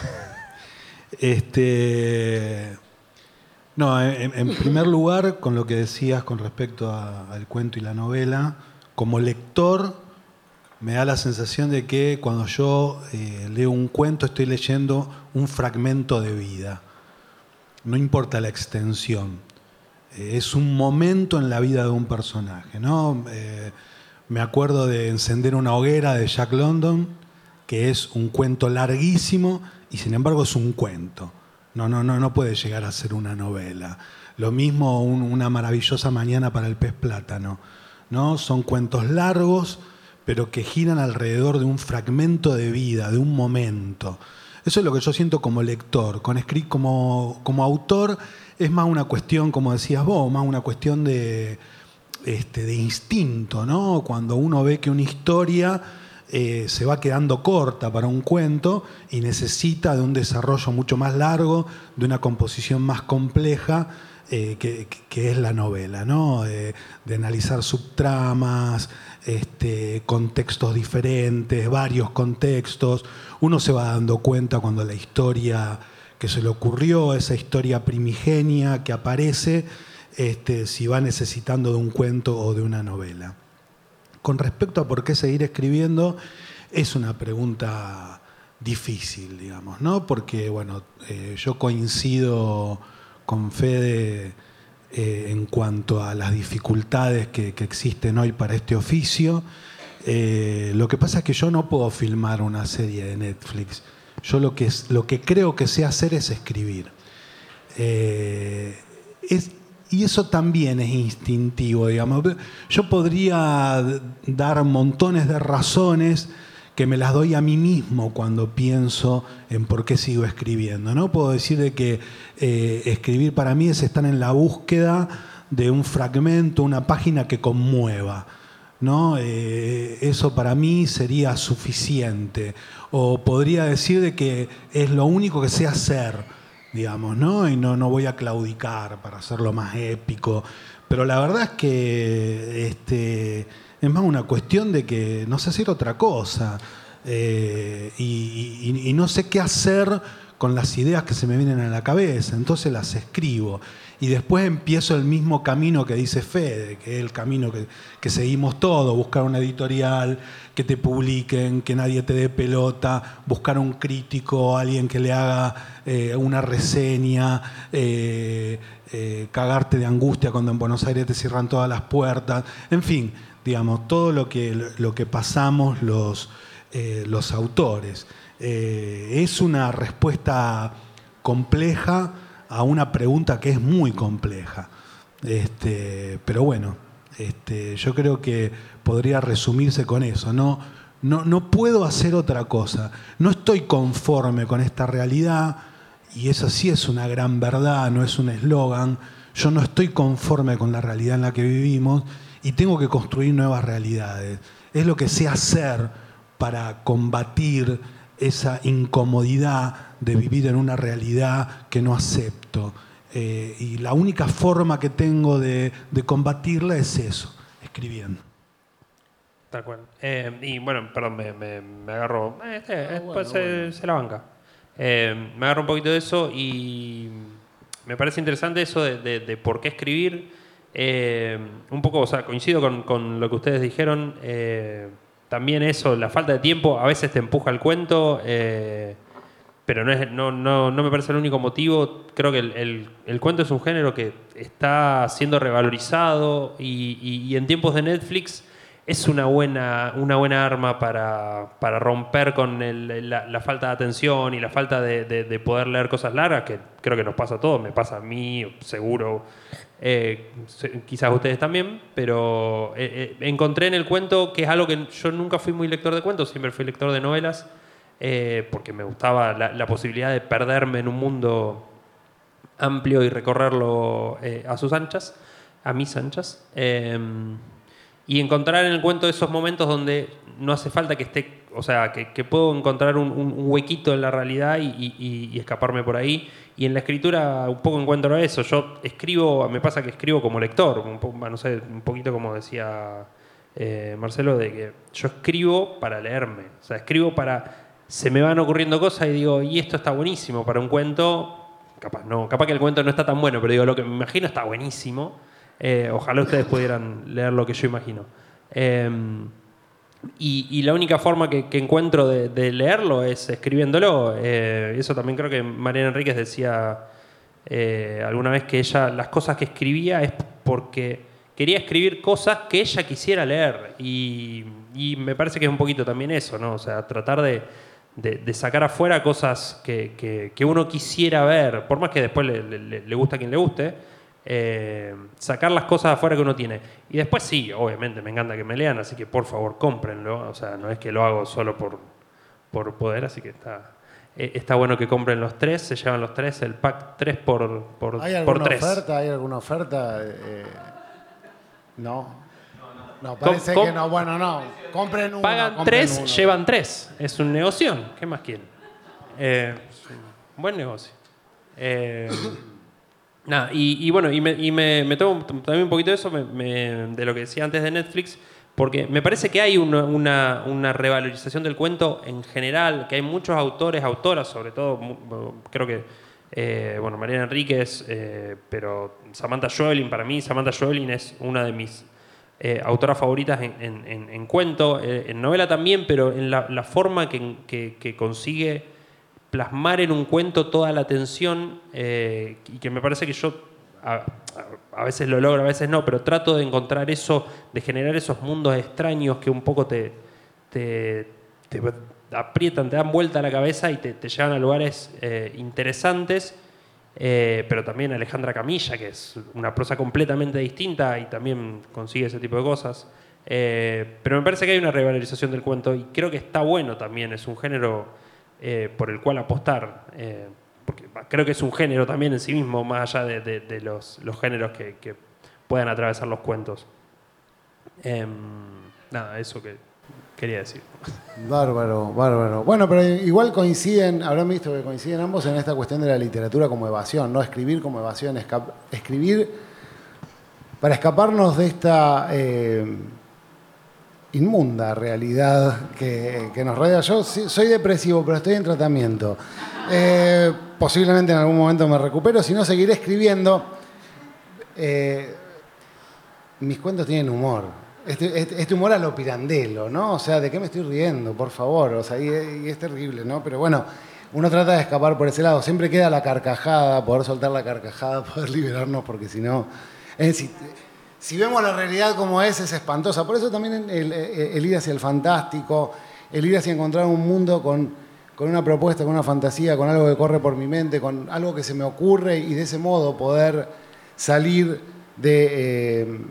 Este, no, en, en primer lugar, con lo que decías con respecto a, al cuento y la novela, como lector me da la sensación de que cuando yo eh, leo un cuento estoy leyendo un fragmento de vida. No importa la extensión. Eh, es un momento en la vida de un personaje, ¿no? Eh, me acuerdo de Encender una hoguera de Jack London, que es un cuento larguísimo y sin embargo es un cuento. No, no, no, no puede llegar a ser una novela. Lo mismo un, Una maravillosa mañana para el pez plátano, ¿no? Son cuentos largos, pero que giran alrededor de un fragmento de vida, de un momento. Eso es lo que yo siento como lector. Con como, como autor es más una cuestión, como decías vos, más una cuestión de, este, de instinto, ¿no? Cuando uno ve que una historia eh, se va quedando corta para un cuento y necesita de un desarrollo mucho más largo, de una composición más compleja, eh, que, que es la novela, ¿no? De, de analizar subtramas, este, contextos diferentes, varios contextos. Uno se va dando cuenta cuando la historia que se le ocurrió, esa historia primigenia que aparece, este, si va necesitando de un cuento o de una novela. Con respecto a por qué seguir escribiendo, es una pregunta difícil, digamos, ¿no? Porque, bueno, eh, yo coincido con Fede eh, en cuanto a las dificultades que, que existen hoy para este oficio. Eh, lo que pasa es que yo no puedo filmar una serie de Netflix. Yo lo que, es, lo que creo que sé hacer es escribir. Eh, es, y eso también es instintivo, digamos. Yo podría dar montones de razones que me las doy a mí mismo cuando pienso en por qué sigo escribiendo, ¿no? Puedo decir de que eh, escribir para mí es estar en la búsqueda de un fragmento, una página que conmueva, ¿no? Eh, eso para mí sería suficiente. O podría decir de que es lo único que sé hacer, digamos, ¿no? Y no, no voy a claudicar para hacerlo más épico. Pero la verdad es que este, es más una cuestión de que no sé hacer otra cosa. Eh, y, y, y no sé qué hacer con las ideas que se me vienen a la cabeza. Entonces las escribo. Y después empiezo el mismo camino que dice Fede, que es el camino que, que seguimos todos, buscar una editorial, que te publiquen, que nadie te dé pelota, buscar un crítico, alguien que le haga eh, una reseña, eh, eh, cagarte de angustia cuando en Buenos Aires te cierran todas las puertas, en fin, digamos, todo lo que, lo que pasamos los, eh, los autores. Eh, es una respuesta compleja a una pregunta que es muy compleja. Este, pero bueno, este, yo creo que podría resumirse con eso. No, no, no puedo hacer otra cosa. No estoy conforme con esta realidad, y eso sí es una gran verdad, no es un eslogan. Yo no estoy conforme con la realidad en la que vivimos y tengo que construir nuevas realidades. Es lo que sé hacer para combatir esa incomodidad de vivir en una realidad que no acepto. Eh, y la única forma que tengo de, de combatirla es eso, escribiendo. Tal cual. Eh, y bueno, perdón, me, me, me agarro. Eh, este, Ah, eh, bueno, pues, se, bueno. se la banca. Eh, me agarro un poquito de eso y me parece interesante eso de, de, de por qué escribir. Eh, un poco, o sea, coincido con, con lo que ustedes dijeron. Eh, también eso, la falta de tiempo a veces te empuja al cuento. Eh, pero no, es, no, no, no me parece el único motivo. Creo que el, el, el cuento es un género que está siendo revalorizado y, y, y en tiempos de Netflix es una buena, una buena arma para, para romper con el, la, la falta de atención y la falta de, de, de poder leer cosas largas, que creo que nos pasa a todos, me pasa a mí, seguro, eh, quizás a ustedes también, pero eh, eh, encontré en el cuento que es algo que yo nunca fui muy lector de cuentos, siempre fui lector de novelas, eh, porque me gustaba la, la posibilidad de perderme en un mundo amplio y recorrerlo eh, a sus anchas, a mis anchas. Eh, y encontrar en el cuento esos momentos donde no hace falta que esté, o sea, que, que puedo encontrar un, un huequito en la realidad y, y, y escaparme por ahí. Y en la escritura un poco encuentro eso. Yo escribo, me pasa que escribo como lector, un poco, no sé, un poquito como decía eh, Marcelo, de que yo escribo para leerme. O sea, escribo para... Se me van ocurriendo cosas y digo, y esto está buenísimo para un cuento. Capaz no, capaz que el cuento no está tan bueno, pero digo, lo que me imagino está buenísimo. Eh, ojalá ustedes pudieran leer lo que yo imagino. Eh, y, y la única forma que, que encuentro de, de leerlo es escribiéndolo. Eh, eso también creo que Mariana Enríquez decía eh, alguna vez que ella, las cosas que escribía es porque quería escribir cosas que ella quisiera leer. Y, y me parece que es un poquito también eso, ¿no? O sea, tratar de, de, de sacar afuera cosas que, que, que uno quisiera ver, por más que después le, le, le guste a quien le guste. Eh, sacar las cosas afuera que uno tiene. Y después sí, obviamente, me encanta que me lean, así que por favor, cómprenlo. O sea, no es que lo hago solo por, por poder, así que está, eh, está bueno que compren los tres, se llevan los tres, el pack tres por, por, ¿Hay alguna por tres. oferta? ¿Hay alguna oferta? Eh, no. No, parece Com- que no. Bueno, no. Compren uno. Pagan compren tres, uno. llevan tres. Es un negocio. ¿Qué más quieren? Eh, es un buen negocio. Eh, Nada, y, y bueno, y me, y me, me tomo también un poquito de eso, me, me, de lo que decía antes de Netflix, porque me parece que hay una, una, una revalorización del cuento en general, que hay muchos autores, autoras, sobre todo, creo que, eh, bueno, Mariana Enríquez, eh, pero Samantha Schweblin, para mí Samantha Schweblin es una de mis eh, autoras favoritas en, en, en, en cuento, eh, en novela también, pero en la, la forma que, que, que consigue plasmar en un cuento toda la tensión eh, y que me parece que yo a, a veces lo logro, a veces no, pero trato de encontrar eso, de generar esos mundos extraños que un poco te, te, te aprietan, te dan vuelta a la cabeza y te, te llevan a lugares eh, interesantes, eh, pero también Alejandra Camilla, que es una prosa completamente distinta y también consigue ese tipo de cosas. Eh, pero me parece que hay una revalorización del cuento y creo que está bueno también, es un género Eh, por el cual apostar, eh, porque creo que es un género también en sí mismo, más allá de, de, de los, los géneros que, que puedan atravesar los cuentos. Eh, nada, eso que quería decir. Bárbaro, bárbaro. Bueno, pero igual coinciden, habrán visto que coinciden ambos en esta cuestión de la literatura como evasión, ¿no? Escribir como evasión, escap- escribir para escaparnos de esta... Eh, inmunda realidad que, que nos rodea. Yo soy depresivo, pero estoy en tratamiento. Eh, posiblemente en algún momento me recupero, si no seguiré escribiendo. Eh, mis cuentos tienen humor. Este, este, este humor a lo Pirandello, ¿no? O sea, ¿de qué me estoy riendo? Por favor. O sea, y, y es terrible, ¿no? Pero bueno, uno trata de escapar por ese lado. Siempre queda la carcajada, poder soltar la carcajada, poder liberarnos, porque si no... Es decir, si vemos la realidad como es, es espantosa. Por eso también el, el, el ir hacia el fantástico, el ir hacia encontrar un mundo con, con una propuesta, con una fantasía, con algo que corre por mi mente, con algo que se me ocurre y de ese modo poder salir de... Eh,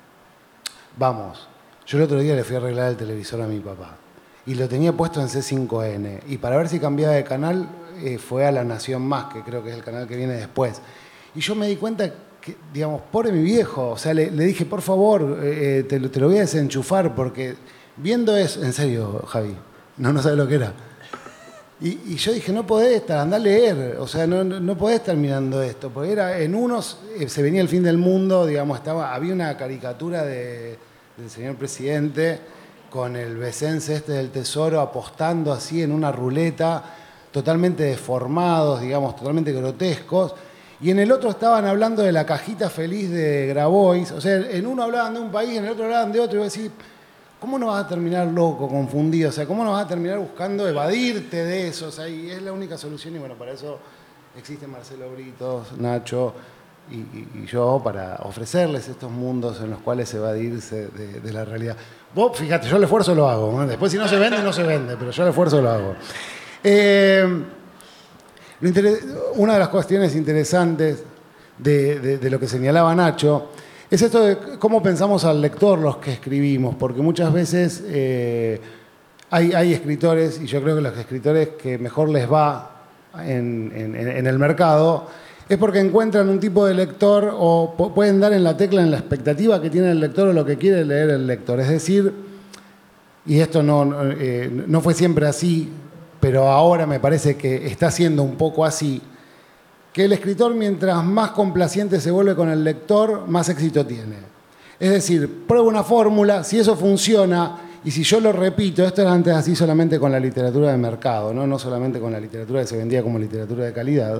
vamos, yo el otro día le fui a arreglar el televisor a mi papá y lo tenía puesto en C cinco N y para ver si cambiaba de canal eh, fue a La Nación Más, que creo que es el canal que viene después. Y yo me di cuenta... Que, digamos, pobre mi viejo, o sea, le, le dije, por favor, eh, te, te lo voy a desenchufar, porque viendo eso, en serio, Javi, no, no sabes lo que era. Y, y yo dije, no podés estar, andá a leer, o sea, no, no, no podés estar mirando esto, porque era, en unos eh, se venía el fin del mundo, digamos, estaba, había una caricatura de, del señor presidente con el besense este del tesoro apostando así en una ruleta, totalmente deformados, digamos, totalmente grotescos, y en el otro estaban hablando de la cajita feliz de Grabois, o sea, en uno hablaban de un país, en el otro hablaban de otro, y vos decís, ¿cómo no vas a terminar loco, confundido? O sea, ¿cómo no vas a terminar buscando evadirte de eso? O sea, y es la única solución, y bueno, para eso existen Marcelo Britos, Nacho y, y, y yo, para ofrecerles estos mundos en los cuales evadirse de, de la realidad. Vos, fíjate, yo el esfuerzo lo hago, ¿no? Después si no se vende, no se vende, pero yo el esfuerzo lo hago. Eh, lo una de las cuestiones interesantes de, de, de lo que señalaba Nacho es esto de cómo pensamos al lector los que escribimos, porque muchas veces eh, hay, hay escritores, y yo creo que los escritores que mejor les va en, en, en el mercado, es porque encuentran un tipo de lector o pueden dar en la tecla en la expectativa que tiene el lector o lo que quiere leer el lector. Es decir, y esto no, eh, no fue siempre así, pero ahora me parece que está siendo un poco así, que el escritor, mientras más complaciente se vuelve con el lector, más éxito tiene. Es decir, prueba una fórmula, si eso funciona, y si yo lo repito, esto era antes así solamente con la literatura de mercado, ¿no? No solamente con la literatura que se vendía como literatura de calidad.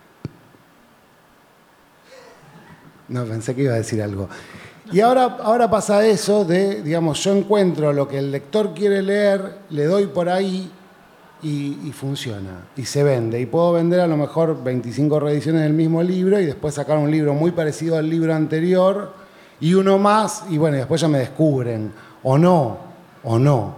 No, pensé que iba a decir algo. Y ahora, ahora pasa eso de, digamos, yo encuentro lo que el lector quiere leer, le doy por ahí, Y, y funciona, y se vende. Y puedo vender a lo mejor veinticinco reediciones del mismo libro y después sacar un libro muy parecido al libro anterior y uno más, y bueno, y después ya me descubren. O no, o no.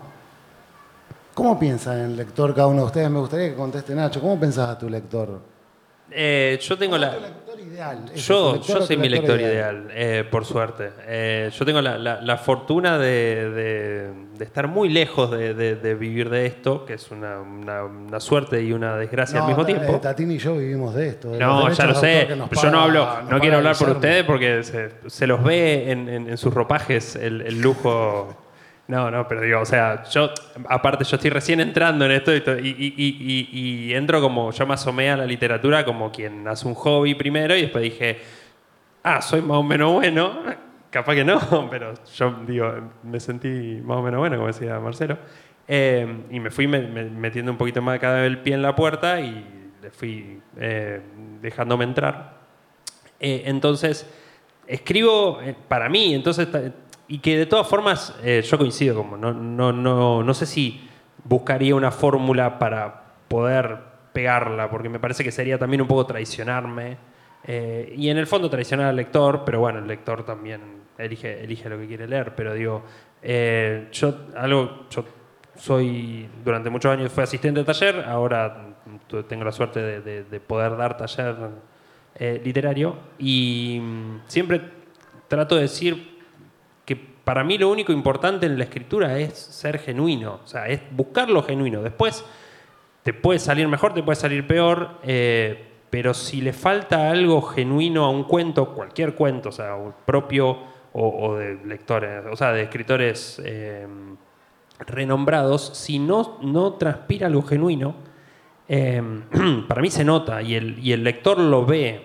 ¿Cómo piensa el lector cada uno de ustedes? Me gustaría que conteste Nacho. ¿Cómo pensás a tu lector? Eh, yo tengo la... Tu lector ideal? Ese, Yo, lector yo soy mi lector ideal, ideal, eh, por suerte. Eh, yo tengo la, la, la fortuna de, de, de estar muy lejos de, de, de vivir de esto, que es una, una, una suerte y una desgracia no, al mismo tiempo. Tatín y yo vivimos de esto. De no, ya lo sé, pero paga, yo no hablo, no quiero hablar por Guillermo. ustedes porque se, se los ve en, en, en sus ropajes el, el lujo. No, no, pero digo, o sea, yo, aparte yo estoy recién entrando en esto y, y, y, y, y entro como, yo me asomé a la literatura como quien hace un hobby primero y después dije, ah, soy más o menos bueno, capaz que no, pero yo digo, me sentí más o menos bueno, como decía Marcelo, eh, y me fui me, me, metiendo un poquito más cada vez el pie en la puerta y le fui eh, dejándome entrar. Eh, entonces, escribo eh, para mí, entonces... Y que de todas formas, eh, yo coincido, como no, no, no, no sé si buscaría una fórmula para poder pegarla, porque me parece que sería también un poco traicionarme. Eh, y en el fondo traicionar al lector, pero bueno, el lector también elige, elige lo que quiere leer. Pero digo, eh, yo, algo, yo soy, durante muchos años fui asistente de taller, ahora tengo la suerte de, de, de poder dar taller eh, literario. Y mm, siempre trato de decir que para mí lo único importante en la escritura es ser genuino, o sea, es buscar lo genuino. Después te puede salir mejor, te puede salir peor, eh, pero si le falta algo genuino a un cuento, cualquier cuento, o sea, propio o, o de lectores, o sea, de escritores eh, renombrados, si no, no transpira algo genuino, eh, para mí se nota y el, y el lector lo ve.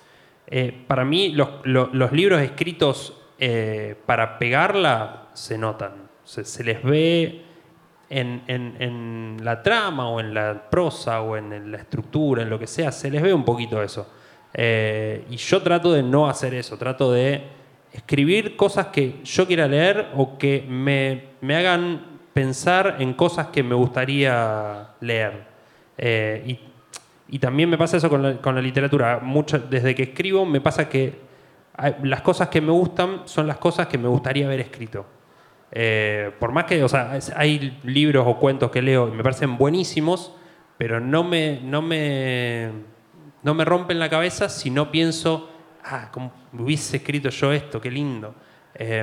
Eh, para mí los, los, los libros escritos Eh, para pegarla se notan, se, se les ve en, en, en la trama o en la prosa o en la estructura, en lo que sea, se les ve un poquito eso. Eh, y yo trato de no hacer eso, trato de escribir cosas que yo quiera leer o que me, me hagan pensar en cosas que me gustaría leer. Eh, y, y también me pasa eso con la, con la literatura. Mucho, desde que escribo me pasa que las cosas que me gustan son las cosas que me gustaría haber escrito. Eh, por más que, o sea, hay libros o cuentos que leo y me parecen buenísimos, pero no me, no me, no me rompen la cabeza si no pienso, ah, como hubiese escrito yo esto, qué lindo. Eh,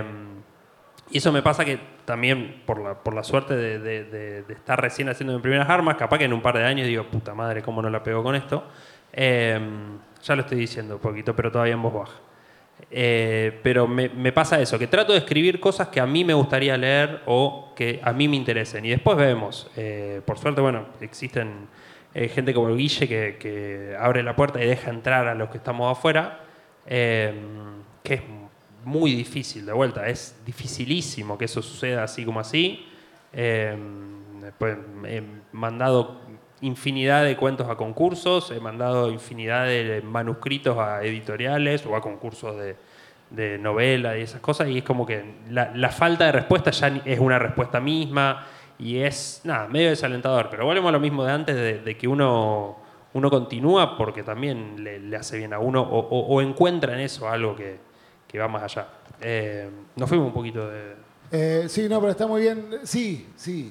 y eso me pasa que también, por la, por la suerte de, de, de, de estar recién haciendo mis primeras armas, capaz que en un par de años digo, puta madre, cómo no la pego con esto. Eh, ya lo estoy diciendo un poquito, pero todavía en voz baja. Eh, pero me, me pasa eso, que trato de escribir cosas que a mí me gustaría leer o que a mí me interesen. Y después vemos. Eh, por suerte, bueno, existen eh, gente como el Guille que, que abre la puerta y deja entrar a los que estamos afuera, eh, que es muy difícil, de vuelta. Es dificilísimo que eso suceda así como así. Eh, después he mandado infinidad de cuentos a concursos, he mandado infinidad de manuscritos a editoriales o a concursos de, de novela y esas cosas, y es como que la, la falta de respuesta ya es una respuesta misma y es, nada, medio desalentador. Pero volvemos a lo mismo de antes, de, de que uno, uno continúa porque también le, le hace bien a uno o, o, o encuentra en eso algo que, que va más allá. Eh, nos fuimos un poquito de... Eh, sí, no, pero está muy bien. Sí, sí.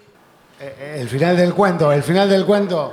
Eh, el final del cuento, el final del cuento.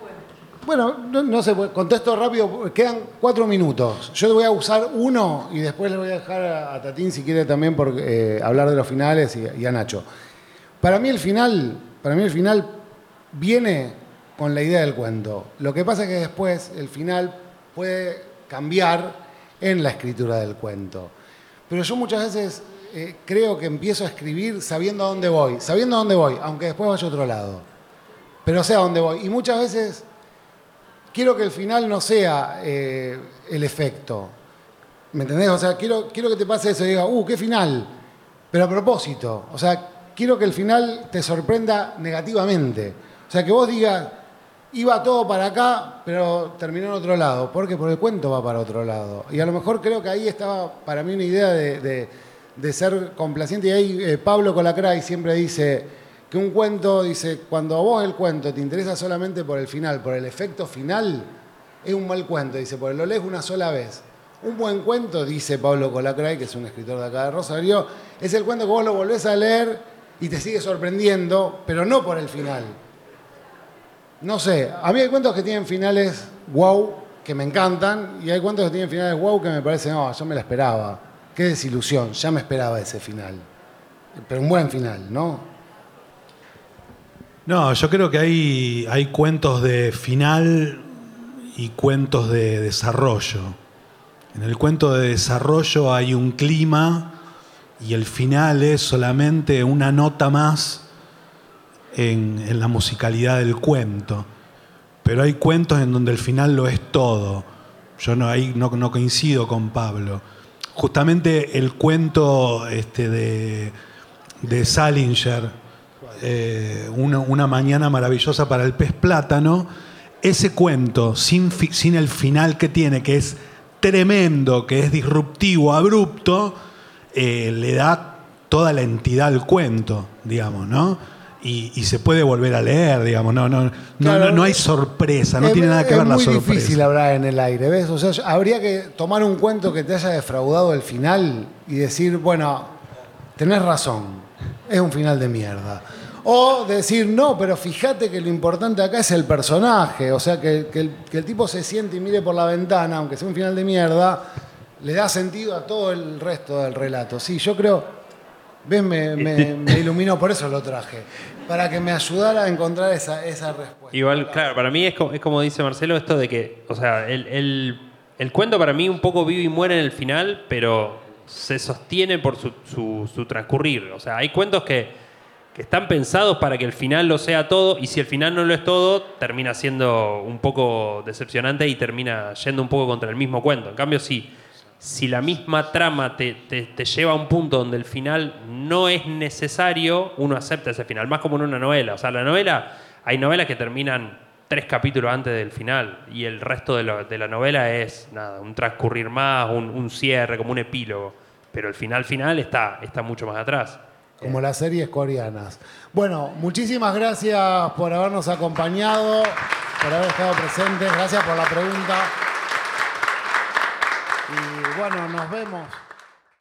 Bueno, no, no sé, contesto rápido, quedan cuatro minutos. Yo voy a usar uno y después le voy a dejar a, a Tatín si quiere también por, eh, hablar de los finales y, y a Nacho. Para mí el final, para mí el final viene con la idea del cuento. Lo que pasa es que después el final puede cambiar en la escritura del cuento. Pero yo muchas veces eh, creo que empiezo a escribir sabiendo a dónde voy, sabiendo a dónde voy, aunque después vaya a otro lado. Pero sé a dónde voy. Y muchas veces quiero que el final no sea eh, el efecto. ¿Me entendés? O sea, quiero, quiero que te pase eso y diga, uh, qué final. Pero a propósito. O sea, quiero que el final te sorprenda negativamente. O sea, que vos digas, iba todo para acá, pero terminó en otro lado. ¿Por qué? Porque el cuento va para otro lado. Y a lo mejor creo que ahí estaba para mí una idea de, de, de ser complaciente. Y ahí eh, Pablo Colacray siempre dice que un cuento, dice, cuando a vos el cuento te interesa solamente por el final, por el efecto final, es un mal cuento. Dice, porque lo lees una sola vez. Un buen cuento, dice Pablo Colacray, que es un escritor de acá de Rosario, es el cuento que vos lo volvés a leer y te sigue sorprendiendo, pero no por el final. No sé, a mí hay cuentos que tienen finales wow, que me encantan, y hay cuentos que tienen finales wow que me parece, no, yo me la esperaba. Qué desilusión, ya me esperaba ese final. Pero un buen final, ¿no? No, yo creo que hay, hay cuentos de final y cuentos de desarrollo. En el cuento de desarrollo hay un clima y el final es solamente una nota más en, en la musicalidad del cuento. Pero hay cuentos en donde el final lo es todo. Yo no, ahí no, no coincido con Pablo. Justamente el cuento este, de, de Salinger, eh, una, una mañana maravillosa para el pez plátano, ese cuento, sin, fi, sin el final que tiene, que es tremendo, que es disruptivo, abrupto, eh, le da toda la entidad al cuento, digamos, ¿no? Y, y se puede volver a leer, digamos, no, no, Claro, no, no, no hay sorpresa, no es, tiene nada que ver la sorpresa. Es muy difícil hablar en el aire, ¿ves? O sea, habría que tomar un cuento que te haya defraudado el final y decir, bueno, tenés razón, es un final de mierda. O decir, no, pero fíjate que lo importante acá es el personaje, o sea, que, que, el, que el tipo se siente y mire por la ventana, aunque sea un final de mierda, le da sentido a todo el resto del relato. Sí, yo creo, ves, me, me, me iluminó, por eso lo traje, para que me ayudara a encontrar esa, esa respuesta. Igual, claro, para mí es como, es como dice Marcelo, esto de que, o sea, el, el, el cuento para mí un poco vive y muere en el final, pero se sostiene por su, su, su transcurrir. O sea, hay cuentos que que están pensados para que el final lo sea todo, y si el final no lo es todo, termina siendo un poco decepcionante y termina yendo un poco contra el mismo cuento. En cambio, si, si la misma trama te, te, te lleva a un punto donde el final no es necesario, uno acepta ese final, más como en una novela. O sea, la novela, hay novelas que terminan tres capítulos antes del final, y el resto de, lo, de la novela es nada, un transcurrir más, un, un cierre, como un epílogo. Pero el final final está, está mucho más atrás. Como las series coreanas. Bueno, muchísimas gracias por habernos acompañado, por haber estado presentes. Gracias por la pregunta. Y bueno, nos vemos.